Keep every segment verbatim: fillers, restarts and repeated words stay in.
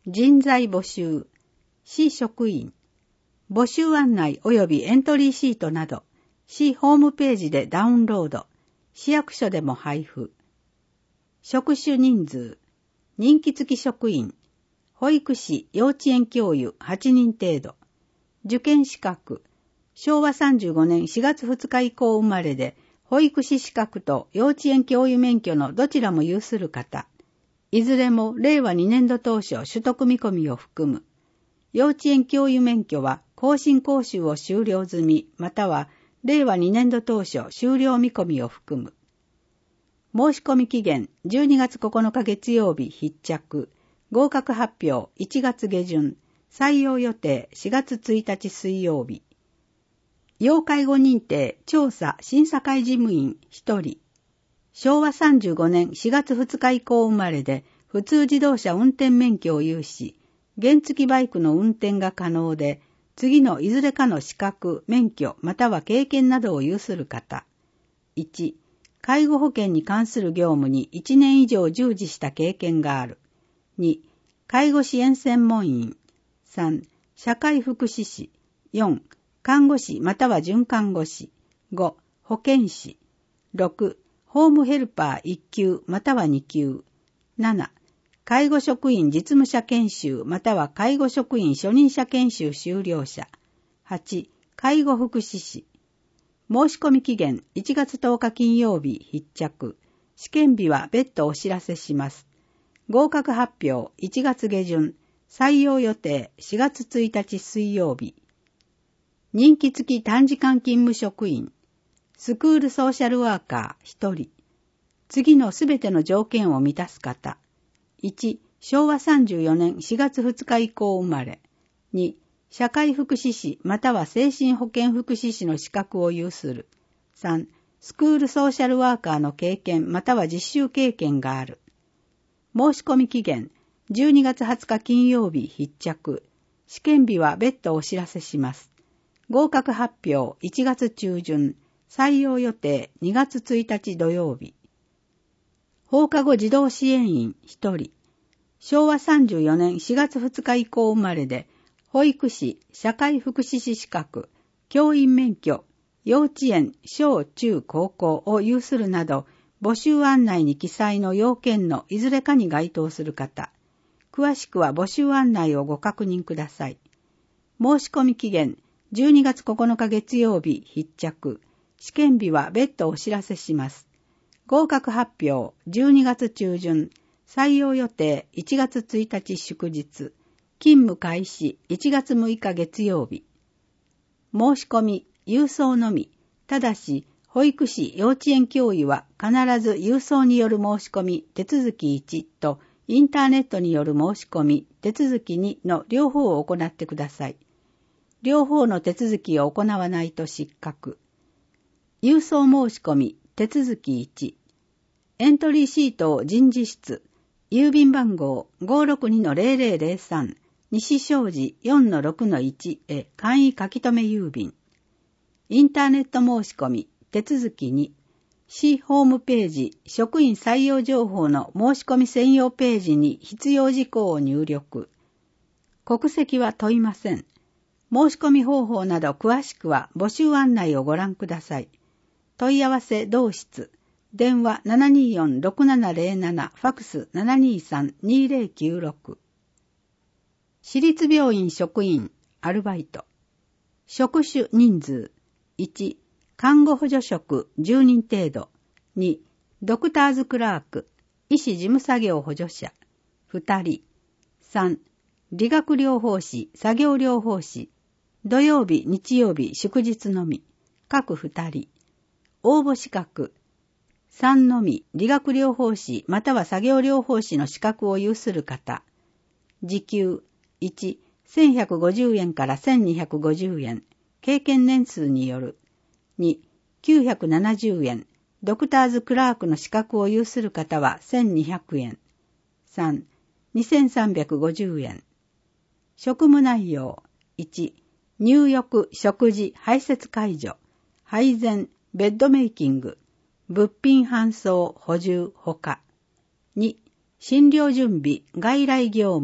人材募集、市職員、募集案内及びエントリーシートなど、市ホームページでダウンロード、市役所でも配布。職種人数、任期付き職員、保育士、幼稚園教諭はちにん程度。受験資格、しょうわさんじゅうごねんしがつふつか以降生まれで、保育士資格と幼稚園教諭免許のどちらも有する方。いずれもれいわにねんど当初取得見込みを含む。幼稚園教諭免許は更新講習を終了済み、またはれいわにねんど当初終了見込みを含む。申し込み期限じゅうにがつここのか月曜日必着。合格発表いちがつ下旬。採用予定しがつついたち水曜日。要介護認定調査審査会事務員ひとり。しょうわさんじゅうごねんしがつふつか以降生まれで普通自動車運転免許を有し、原付バイクの運転が可能で、次のいずれかの資格、免許または経験などを有する方。いち、介護保険に関する業務にいちねん以上従事した経験がある。に、介護支援専門員。さん、社会福祉士。よん、看護師または準看護師。ご、保健師。ろく、ホームヘルパーいっきゅうまたはにきゅう。なな、介護職員実務者研修または介護職員初任者研修修了者。はち、介護福祉士。申し込み期限いちがつとおか金曜日必着。試験日は別途お知らせします。合格発表いちがつ下旬。採用予定しがつついたち水曜日。任期付き短時間勤務職員。スクールソーシャルワーカーひとり。次のすべての条件を満たす方。いち、しょうわさんじゅうよねんしがつふつか以降生まれ。に、社会福祉士または精神保健福祉士の資格を有する。さん、スクールソーシャルワーカーの経験または実習経験がある。申し込み期限じゅうにがつはつか金曜日必着。試験日は別途お知らせします。合格発表いちがつ中旬。採用予定にがつついたち土曜日。放課後児童支援員ひとり。しょうわさんじゅうよねんしがつふつか以降生まれで、保育士、社会福祉士資格、教員免許、幼稚園、小中高校を有するなど、募集案内に記載の要件のいずれかに該当する方。詳しくは募集案内をご確認ください。申し込み期限じゅうにがつここのか月曜日必着。試験日は別途お知らせします。合格発表じゅうにがつ中旬。採用予定いちがつついたち祝日。勤務開始いちがつむいか月曜日。申し込み郵送のみ。ただし、保育士幼稚園教諭は必ず郵送による申し込み手続きいちとインターネットによる申し込み手続きにの両方を行ってください。両方の手続きを行わないと失格。郵送申し込み手続きいち。エントリーシートを人事室。郵便番号 ごーろくにのゼロゼロゼロさん 西正寺 よんのろくのいち へ簡易書き留め郵便。インターネット申し込み手続きに、市ホームページ職員採用情報の申し込み専用ページに必要事項を入力。国籍は問いません。申し込み方法など詳しくは募集案内をご覧ください。問い合わせ同室。電話 ななにーよんろくななゼロなな、ファクス ななにーさんにーゼロきゅうろく。私立病院職員、アルバイト。職種人数。いち、看護補助職じゅうにん程度。に、ドクターズクラーク、医師事務作業補助者、ふたり。さん、理学療法士、作業療法士。土曜日、日曜日、祝日のみ。各ふたり。応募資格。さんのみ、理学療法士または作業療法士の資格を有する方。時給いち、せんひゃくごじゅうえんからせんにひゃくごじゅうえん。経験年数による。に、きゅうひゃくななじゅうえん。ドクターズクラークの資格を有する方はせんにひゃくえん。さん、にせんさんびゃくごじゅうえん。職務内容。いち、入浴、食事、排泄介助、配膳、ベッドメイキング、物品搬送、補充、ほか。に、診療準備、外来業務、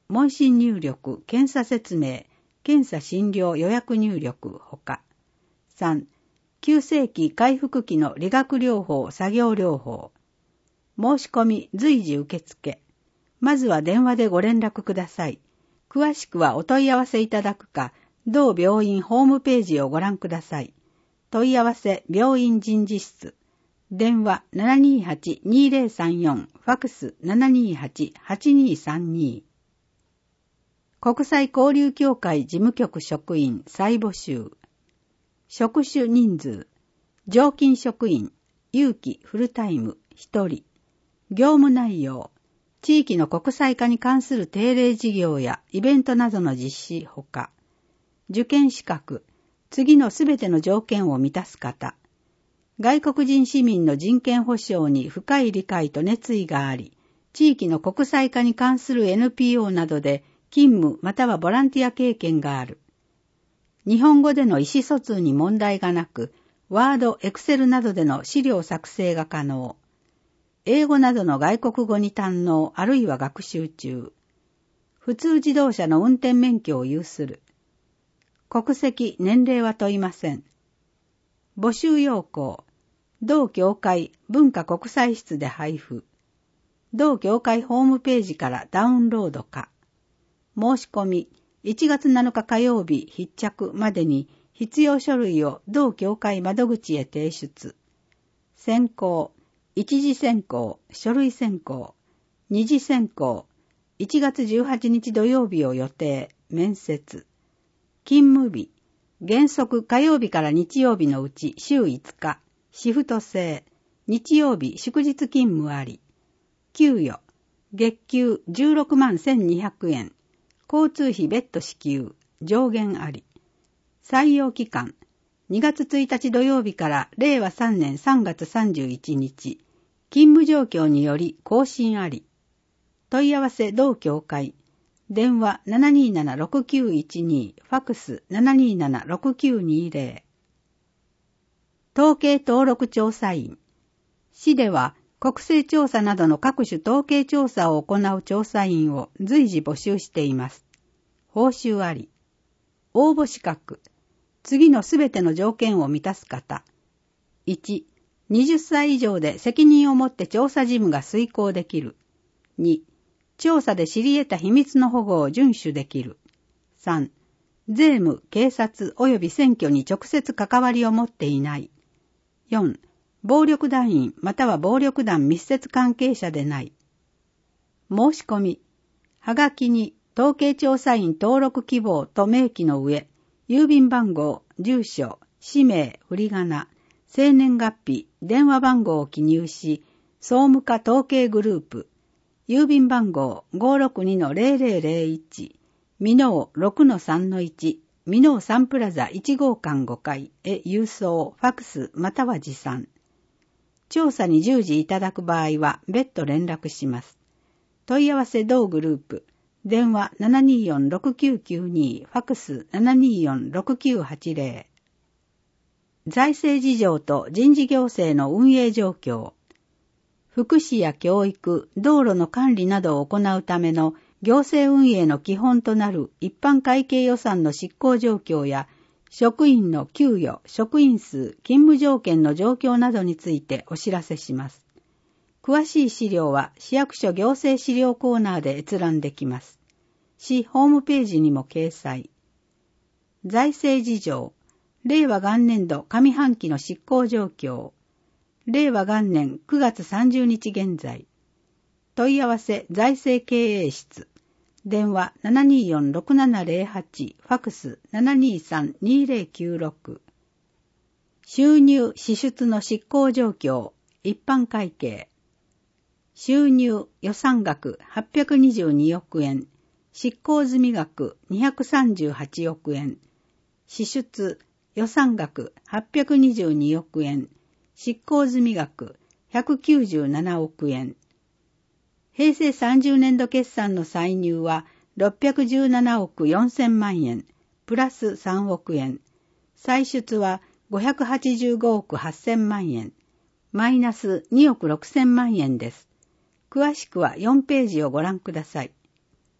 問診入力、検査説明、検査診療予約入力ほか。さん、急性期回復期の理学療法、作業療法。申し込み随時受付。まずは電話でご連絡ください。詳しくはお問い合わせいただくか、同病院ホームページをご覧ください。問い合わせ病院人事室。電話 ななにーはち にーぜろさんよん、ファクス ななにーはち はちにーさんに。国際交流協会事務局職員再募集。職種人数。常勤職員、有期フルタイムひとり。業務内容。地域の国際化に関する定例事業やイベントなどの実施ほか。受験資格。次のすべての条件を満たす方。外国人市民の人権保障に深い理解と熱意があり、地域の国際化に関する エヌピーオー などで勤務またはボランティア経験がある。日本語での意思疎通に問題がなく、ワード、エクセルなどでの資料作成が可能。英語などの外国語に堪能あるいは学習中。普通自動車の運転免許を有する。国籍、年齢は問いません。募集要項。同協会文化国際室で配布。同協会ホームページからダウンロードか。申し込み、いちがつなのか火曜日必着までに必要書類を同協会窓口へ提出。選考。一次選考、書類選考、二次選考、いちがつじゅうはちにち土曜日を予定、面接。勤務日、原則火曜日から日曜日のうち週いつか、シフト制、日曜日祝日勤務あり。給与、月給じゅうろくまんせんにひゃくえん、交通費別途支給、上限あり。採用期間、にがつついたち土曜日かられいわさんねんさんがつさんじゅういちにち、勤務状況により更新あり。問い合わせ同協会。電話 ななにーなな ろくきゅういちに、ファクス ななにーなな ろくきゅうにぜろ。統計登録調査員。市では国勢調査などの各種統計調査を行う調査員を随時募集しています。報酬あり。応募資格。次のすべての条件を満たす方。いち、はたち以上で責任を持って調査事務が遂行できる。に、調査で知り得た秘密の保護を遵守できる。さん、税務、警察及び選挙に直接関わりを持っていない。よん、暴力団員または暴力団密接関係者でない。申し込み。はがきに統計調査員登録希望と明記の上、郵便番号、住所、氏名、振り仮名、生年月日、電話番号を記入し、総務課統計グループ、郵便番号 ごーろくにのぜろぜろぜろいち、ミノー ろくのさんのいち、ミノーサンプラザいち号館ごかいへ郵送、ファクスまたは持参。調査に従事いただく場合は別途連絡します。問い合わせ同グループ。電話 ななにーよん ろくきゅうきゅうに、ファクス ななにーよん ろくきゅうはちぜろ。財政事情と人事行政の運営状況。福祉や教育、道路の管理などを行うための行政運営の基本となる一般会計予算の執行状況や職員の給与、職員数、勤務条件の状況などについてお知らせします。詳しい資料は市役所行政資料コーナーで閲覧できます。市ホームページにも掲載。財政事情。令和元年度上半期の執行状況。令和元年くがつさんじゅうにち現在。問い合わせ財政経営室。電話 ななにーよん ろくななぜろはち、ファクス ななにーさん にーぜろきゅうろく。収入支出の執行状況。一般会計。収入予算額はっぴゃくにじゅうにおくえん、執行済み額にひゃくさんじゅうはちおくえん、支出予算額はっぴゃくにじゅうにおくえん、執行済み額ひゃくきゅうじゅうななおくえん。平成さんじゅうねんど決算の歳入はろっぴゃくじゅうななおくよんせんまんえん、プラスさんおくえん。歳出はごひゃくはちじゅうごおくはっせんまんえん、マイナスにおくろくせんまんえんです。詳しくはよんページをご覧ください。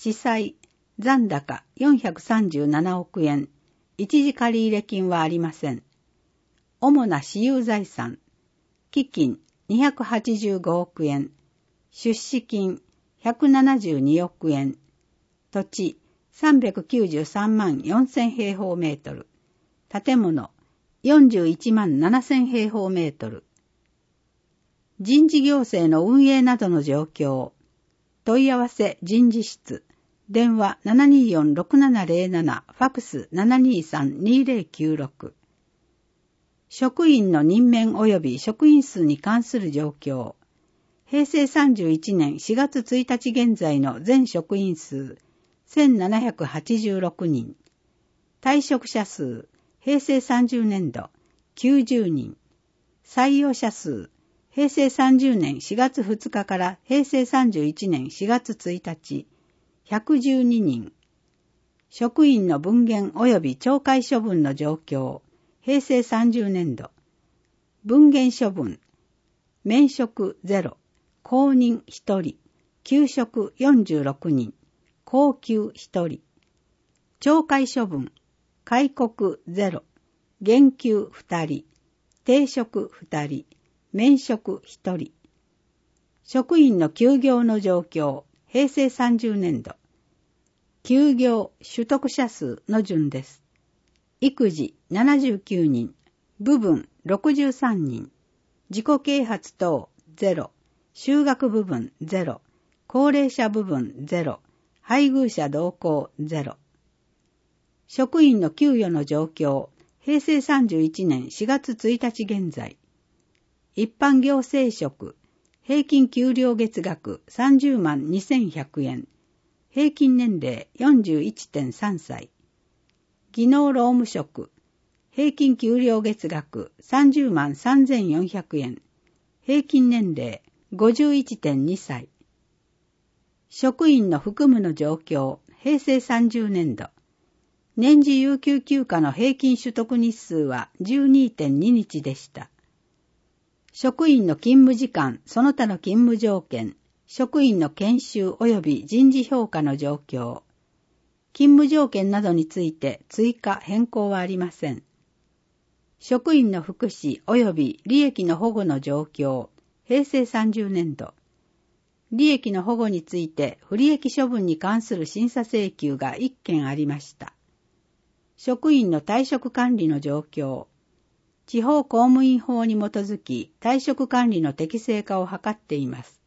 司債、残高よんひゃくさんじゅうななおくえん、一時借入金はありません。主な私有財産、基金にひゃくはちじゅうごおくえん、出資金ひゃくななじゅうにおくえん、土地さんびゃくきゅうじゅうさんまんよんせん平方メートル、建物よんじゅういちまんななせん平方メートル。人事行政の運営などの状況。問い合わせ人事室。電話 ななにーよんろくななゼロなな、ファクス ななにーさんにーゼロきゅうろく。職員の任免及び職員数に関する状況。平成さんじゅういちねんしがつついたち現在の全職員数せんななひゃくはちじゅうろくにん。退職者数、平成さんじゅうねんどきゅうじゅうにん。採用者数、平成さんじゅうねんしがつふつかから平成さんじゅういちねんしがつついたち、ひゃくじゅうににん。職員の分限及び懲戒処分の状況、平成さんじゅうねんど。分限処分、免職ゼロ、公認ひとり、休職よんじゅうろくにん、降給ひとり。懲戒処分、戒告ゼロ、減給ふたり、停職ふたり、免職ひとり。職員の休業の状況、平成さんじゅうねんど。休業取得者数の順です。育児ななじゅうきゅうにん、部分ろくじゅうさんにん、自己啓発等ゼロ、就学部分ゼロ、高齢者部分ゼロ、配偶者同行ゼロ。職員の給与の状況、平成さんじゅういちねんしがつついたち現在。一般行政職、平均給料月額さんじゅうまんにせんひゃくえん、平均年齢 よんじゅういってんさんさい。技能労務職、平均給料月額さんじゅうまんさんぜんよんひゃくえん、平均年齢 ごじゅういってんにさい。職員の服務の状況、平成さんじゅうねんど。年次有給休暇の平均取得日数は じゅうにてんににちでした。職員の勤務時間、その他の勤務条件、職員の研修及び人事評価の状況。勤務条件などについて追加変更はありません。職員の福祉及び利益の保護の状況、平成さんじゅうねんど。利益の保護について不利益処分に関する審査請求がいっけんありました。職員の退職管理の状況。地方公務員法に基づき退職管理の適正化を図っています。